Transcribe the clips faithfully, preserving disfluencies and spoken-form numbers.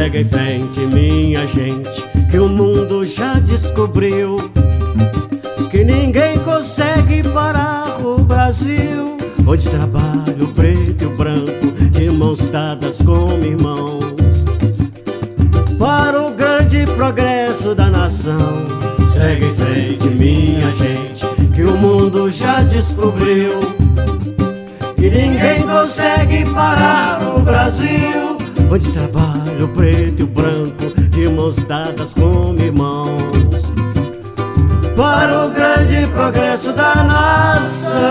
Segue em frente, minha gente, que o mundo já descobriu que ninguém consegue parar o Brasil, onde trabalha o preto e o branco de mãos dadas como irmãos, para o grande progresso da nação. Segue em frente, minha gente, que o mundo já descobriu que ninguém consegue parar o Brasil, onde trabalha o preto e o branco de mãos dadas como irmãos, para o grande progresso da nação.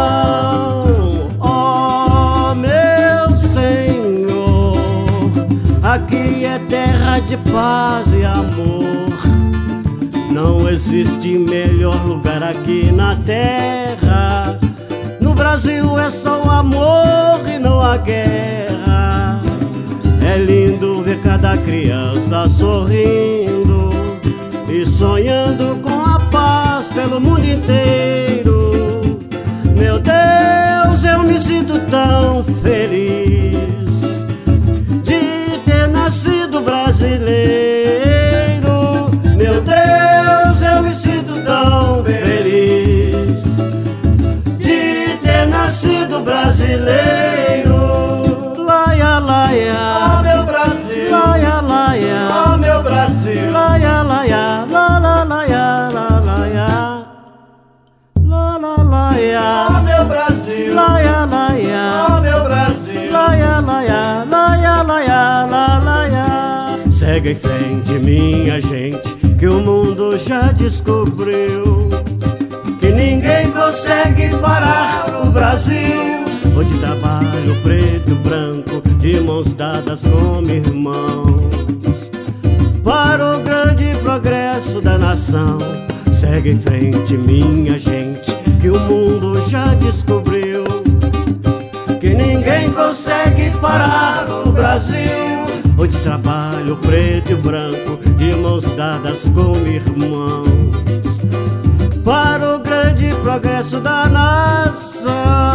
Oh, meu Senhor, aqui é terra de paz e amor. Não existe melhor lugar aqui na terra. No Brasil é só o amor e não a guerra. É lindo ver cada criança sorrindo e sonhando com a paz pelo mundo inteiro. Meu Deus, eu me sinto tão feliz de ter nascido brasileiro. Meu Deus, eu me sinto tão feliz de ter nascido brasileiro. Laia, laia, oh meu Brasil, laia, laia, oh meu Brasil, laia, laia, la la laia, la laia, la la laia, oh meu Brasil, laia, laia, oh meu Brasil, laia, laia, laia, laia, la laia. Segue em frente, minha gente, que o mundo já descobriu que ninguém consegue parar o Brasil, onde trabalha o preto e o branco de mãos dadas como irmãos, para o grande progresso da nação. Segue em frente, minha gente, que o mundo já descobriu que ninguém consegue parar o Brasil, onde trabalha o preto e o branco de mãos dadas como irmãos, para o grande progresso da nação.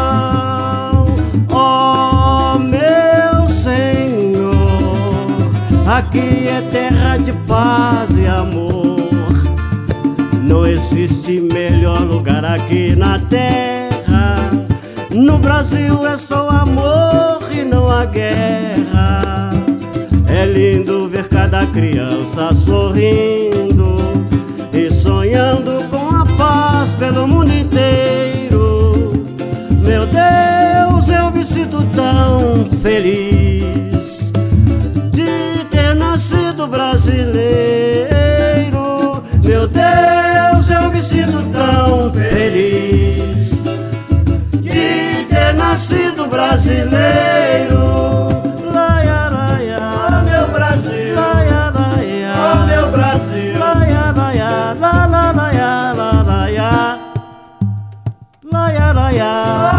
Oh, meu Senhor, aqui é terra de paz e amor. Não existe melhor lugar aqui na terra. No Brasil é só amor e não a guerra. É lindo ver cada criança sorrindo e sonhando com a paz pelo mundo inteiro. Meu Deus, eu me sinto tão feliz de ter nascido brasileiro. Meu Deus, eu me sinto tão feliz de ter nascido brasileiro. Laia, laia, oh meu Brasil, laia, laia, oh meu Brasil, laia, laia, la la laia, la laia, laia, laia.